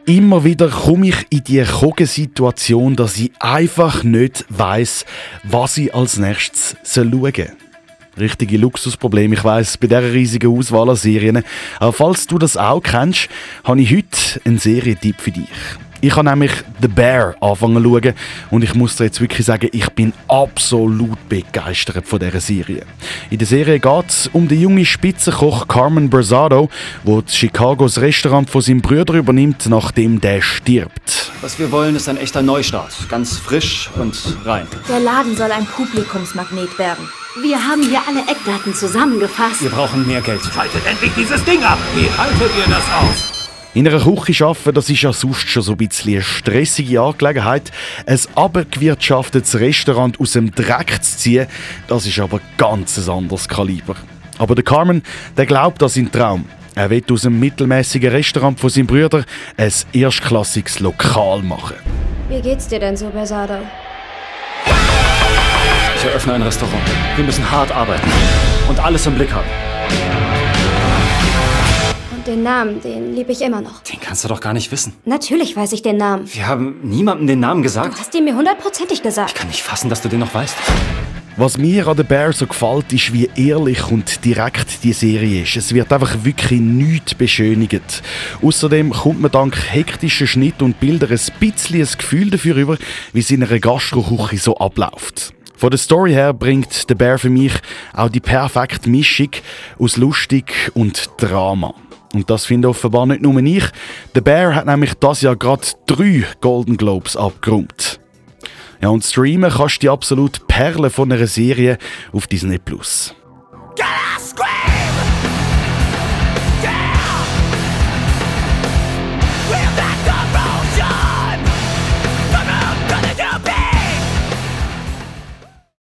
Immer wieder komme ich in die Situation, dass ich einfach nicht weiss, was ich als nächstes schauen soll. Richtige Luxusproblem, ich weiss, bei dieser riesigen Auswahl an Serien. Aber falls du das auch kennst, habe ich heute einen Serientipp für dich. Ich habe nämlich «The Bear» angefangen zu schauen und ich muss dir jetzt wirklich sagen, ich bin absolut begeistert von dieser Serie. In der Serie geht es um den jungen Spitzenkoch Carmen Brassado, der Chicagos Restaurant von seinem Bruder übernimmt, nachdem der stirbt. Was wir wollen, ist ein echter Neustart. Ganz frisch und rein. Der Laden soll ein Publikumsmagnet werden. Wir haben hier alle Eckdaten zusammengefasst. Wir brauchen mehr Geld. Schaltet endlich dieses Ding ab! Wie haltet ihr das aus? In einer Küche arbeiten, das ist ja sonst schon so ein bisschen eine stressige Angelegenheit. Ein abgewirtschaftetes Restaurant aus dem Dreck zu ziehen, das ist aber ganz ein anderes Kaliber. Aber der Carmen, der glaubt an seinen Traum. Er will aus dem mittelmäßigen Restaurant von seinem Bruder ein erstklassiges Lokal machen. Wie geht's dir denn so, Brassado? Ich eröffne ein Restaurant. Wir müssen hart arbeiten und alles im Blick haben. Und den Namen, den liebe ich immer noch. Den kannst du doch gar nicht wissen. Natürlich weiß ich den Namen. Wir haben niemandem den Namen gesagt. Du hast ihn mir 100%ig gesagt. Ich kann nicht fassen, dass du den noch weißt. Was mir an «The Bear» so gefällt, ist, wie ehrlich und direkt die Serie ist. Es wird einfach wirklich nichts beschönigt. Außerdem kommt man dank hektischen Schnitt und Bilder ein bisschen ein Gefühl dafür über, wie es in einer Gastroküche so abläuft. Von der Story her bringt «The Bear» für mich auch die perfekte Mischung aus lustig und Drama. Und das finde offenbar nicht nur ich. «The Bear» hat nämlich dieses Jahr gerade 3 Golden Globes abgeräumt. Ja, und streamen kannst du die absolute Perle von einer Serie auf Disney+. Get out, scream!